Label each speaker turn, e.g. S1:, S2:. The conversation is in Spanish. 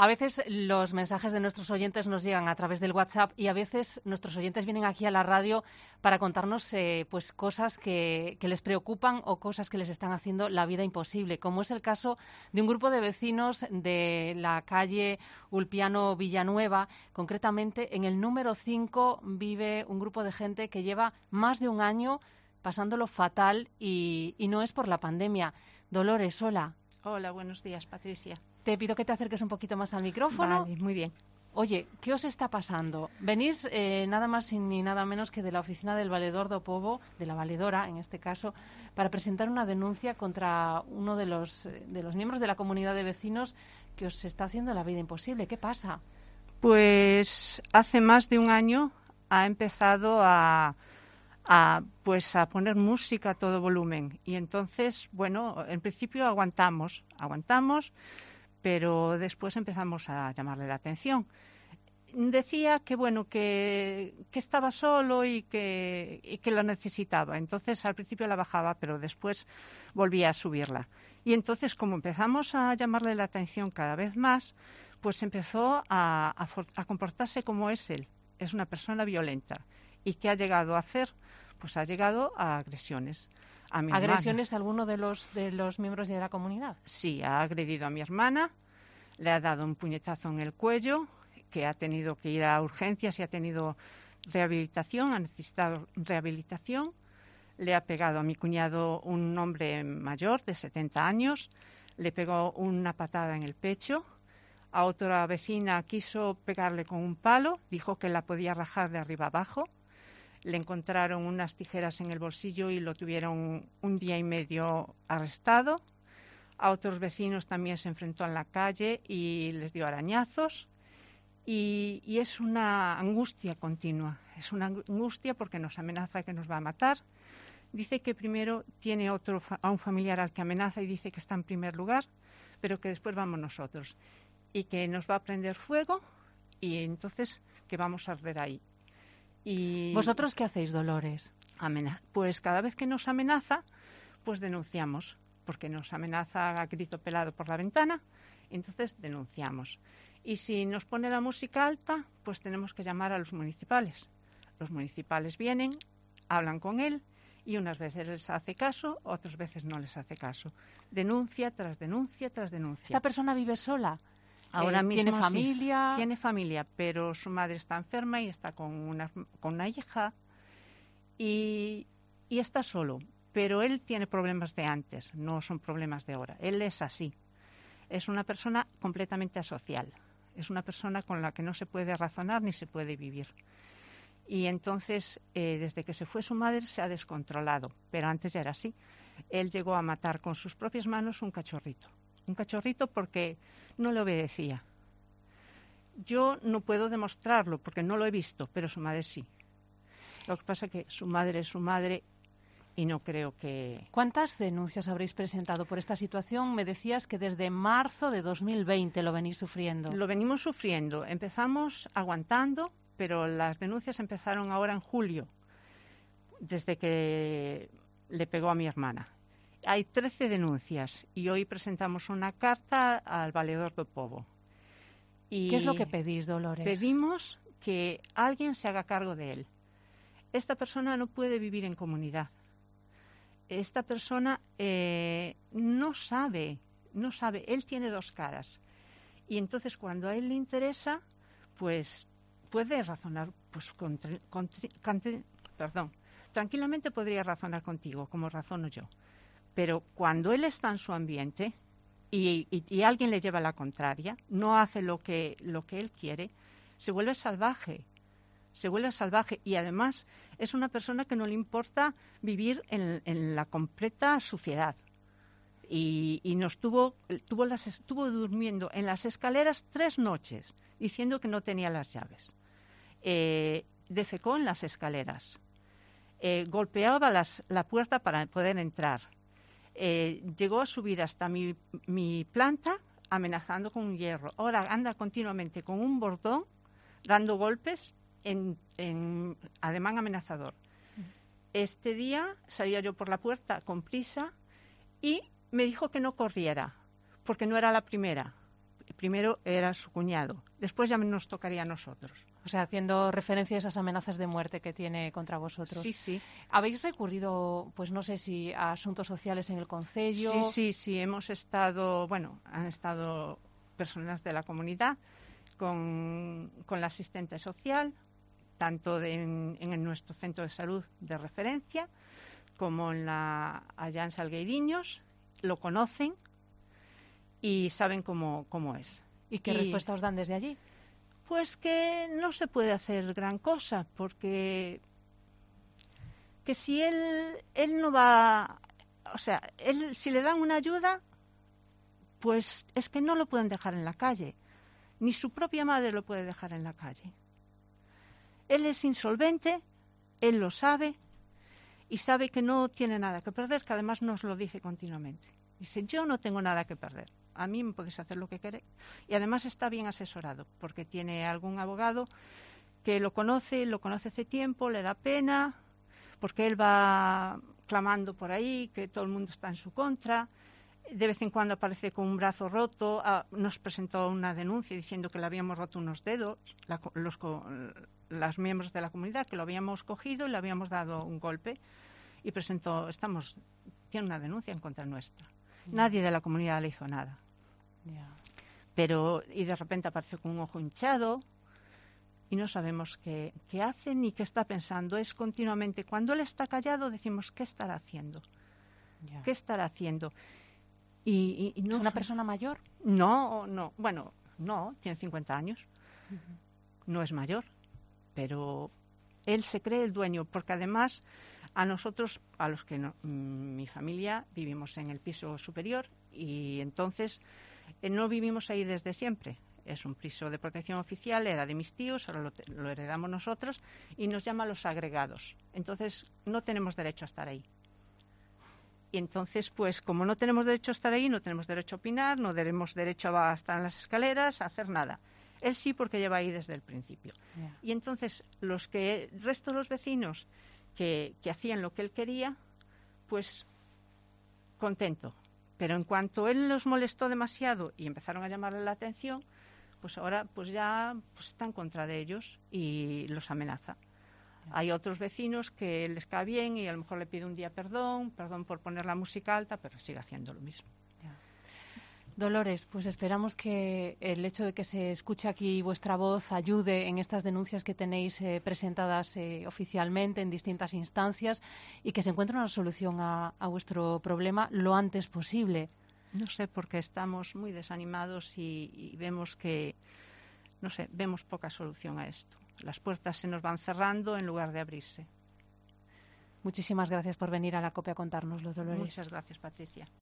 S1: A veces los mensajes de nuestros oyentes nos llegan a través del WhatsApp y a veces nuestros oyentes vienen aquí a la radio para contarnos pues cosas que les preocupan o cosas que les están haciendo la vida imposible, como es el caso de un grupo de vecinos de la calle Ulpiano Villanueva. Concretamente, en el número 5 vive un grupo de gente que lleva más de un año pasándolo fatal y no es por la pandemia. Dolores, hola.
S2: Hola, buenos días, Patricia.
S1: Te pido que te acerques un poquito más al micrófono.
S2: Vale, muy bien.
S1: Oye, ¿qué os está pasando? Venís nada más ni nada menos que de la oficina del Valedor do Pobo, de la valedora en este caso, para presentar una denuncia contra uno de los miembros de la comunidad de vecinos que os está haciendo la vida imposible. ¿Qué pasa?
S2: Pues hace más de un año ha empezado a poner música a todo volumen y entonces, bueno, en principio aguantamos, pero después empezamos a llamarle la atención. Decía que bueno, que estaba solo y que lo necesitaba. Entonces al principio la bajaba, pero después volvía a subirla. Y entonces, como empezamos a llamarle la atención cada vez más, pues empezó a comportarse como es él. Es una persona violenta. ¿Y qué ha llegado a hacer? Pues ha llegado a agresiones.
S1: ¿Agresiones a alguno de los miembros de la comunidad?
S2: Sí, ha agredido a mi hermana, le ha dado un puñetazo en el cuello, que ha tenido que ir a urgencias y ha tenido rehabilitación, ha necesitado rehabilitación. Le ha pegado a mi cuñado, un hombre mayor de 70 años, le pegó una patada en el pecho. A otra vecina quiso pegarle con un palo, dijo que la podía rajar de arriba abajo. Le encontraron unas tijeras en el bolsillo y lo tuvieron un día y medio arrestado. A otros vecinos también se enfrentó en la calle y les dio arañazos. Y es una angustia continua. Es una angustia porque nos amenaza que nos va a matar. Dice que primero tiene a un familiar al que amenaza y dice que está en primer lugar, pero que después vamos nosotros. Y que nos va a prender fuego y entonces que vamos a arder ahí. Y
S1: ¿Vosotros qué hacéis, Dolores?
S2: Pues cada vez que nos amenaza, pues denunciamos, porque nos amenaza a grito pelado por la ventana, entonces denunciamos. Y si nos pone la música alta, pues tenemos que llamar a los municipales. Los municipales vienen, hablan con él y unas veces les hace caso, otras veces no les hace caso. Denuncia tras denuncia tras denuncia.
S1: ¿Esta persona vive sola?
S2: Ahora mismo
S1: ¿Tiene familia?
S2: Sí, tiene familia, pero su madre está enferma y está con una hija y está solo. Pero él tiene problemas de antes, no son problemas de ahora. Él es así. Es una persona completamente asocial. Es una persona con la que no se puede razonar ni se puede vivir. Y entonces, desde que se fue su madre, se ha descontrolado. Pero antes ya era así. Él llegó a matar con sus propias manos un cachorrito. Un cachorrito porque no le obedecía. Yo no puedo demostrarlo porque no lo he visto, pero su madre sí. Lo que pasa es que su madre es su madre y no creo que...
S1: ¿Cuántas denuncias habréis presentado por esta situación? Me decías que desde marzo de 2020 lo venís sufriendo.
S2: Lo venimos sufriendo. Empezamos aguantando, pero las denuncias empezaron ahora en julio, desde que le pegó a mi hermana. Hay 13 denuncias y hoy presentamos una carta al Valedor do Pobo.
S1: ¿Qué es lo que pedís, Dolores?
S2: Pedimos que alguien se haga cargo de él. Esta persona no puede vivir en comunidad. Esta persona no sabe. Él tiene dos caras. Y entonces cuando a él le interesa, pues puede razonar, pues tranquilamente podría razonar contigo, como razono yo. Pero cuando él está en su ambiente y alguien le lleva la contraria, no hace lo que él quiere, se vuelve salvaje. Y además es una persona que no le importa vivir en la completa suciedad. Y estuvo durmiendo en las escaleras 3 noches diciendo que no tenía las llaves. Defecó en las escaleras. Golpeaba la puerta para poder entrar. Llegó a subir hasta mi planta amenazando con un hierro. Ahora anda continuamente con un bordón dando golpes en ademán amenazador. Este día salía yo por la puerta con prisa y me dijo que no corriera porque no era la primera. Primero era su cuñado, después ya nos tocaría a nosotros.
S1: O sea, haciendo referencia a esas amenazas de muerte que tiene contra vosotros.
S2: Sí, sí.
S1: ¿Habéis recurrido, pues no sé si a asuntos sociales en el concello?
S2: Sí, hemos estado, han estado personas de la comunidad con la asistente social, tanto en nuestro centro de salud de referencia como allá en Salgueiriños, lo conocen y saben cómo es.
S1: ¿Y qué respuesta os dan desde allí?
S2: Pues que no se puede hacer gran cosa, porque que si él no va, o sea, él si le dan una ayuda, pues es que no lo pueden dejar en la calle, ni su propia madre lo puede dejar en la calle. Él es insolvente, él lo sabe y sabe que no tiene nada que perder, que además nos lo dice continuamente. Dice, yo no tengo nada que perder. A mí me podéis hacer lo que queréis. Y además está bien asesorado, porque tiene algún abogado que lo conoce hace tiempo, le da pena, porque él va clamando por ahí, que todo el mundo está en su contra. De vez en cuando aparece con un brazo roto. Nos presentó una denuncia diciendo que le habíamos roto unos dedos, los miembros de la comunidad, que lo habíamos cogido y le habíamos dado un golpe. Y tiene una denuncia en contra nuestra. Nadie de la comunidad le hizo nada. Y de repente apareció con un ojo hinchado y no sabemos qué hace ni qué está pensando. Es continuamente, cuando él está callado, decimos, ¿qué estará haciendo? ¿Qué estará haciendo? Y no,
S1: ¿Es una persona mayor?
S2: No. Bueno, no, tiene 50 años. No es mayor, pero él se cree el dueño, porque además a nosotros, a los que mi familia, vivimos en el piso superior y entonces no vivimos ahí desde siempre. Es un piso de protección oficial, era de mis tíos, ahora lo heredamos nosotros y nos llama los agregados. Entonces no tenemos derecho a estar ahí. Y entonces, pues como no tenemos derecho a estar ahí, no tenemos derecho a opinar, no tenemos derecho a estar en las escaleras, a hacer nada. Él sí, porque lleva ahí desde el principio. Y entonces el resto de los vecinos que hacían lo que él quería, pues contento. Pero en cuanto él los molestó demasiado y empezaron a llamarle la atención, pues ahora ya está en contra de ellos y los amenaza. Hay otros vecinos que les cae bien y a lo mejor le pide un día perdón por poner la música alta, pero sigue haciendo lo mismo.
S1: Dolores, pues esperamos que el hecho de que se escuche aquí vuestra voz ayude en estas denuncias que tenéis presentadas oficialmente en distintas instancias y que se encuentre una solución a vuestro problema lo antes posible.
S2: No sé, porque estamos muy desanimados y vemos vemos poca solución a esto. Las puertas se nos van cerrando en lugar de abrirse.
S1: Muchísimas gracias por venir a la COPE a contárnoslo, Dolores.
S2: Muchas gracias, Patricia.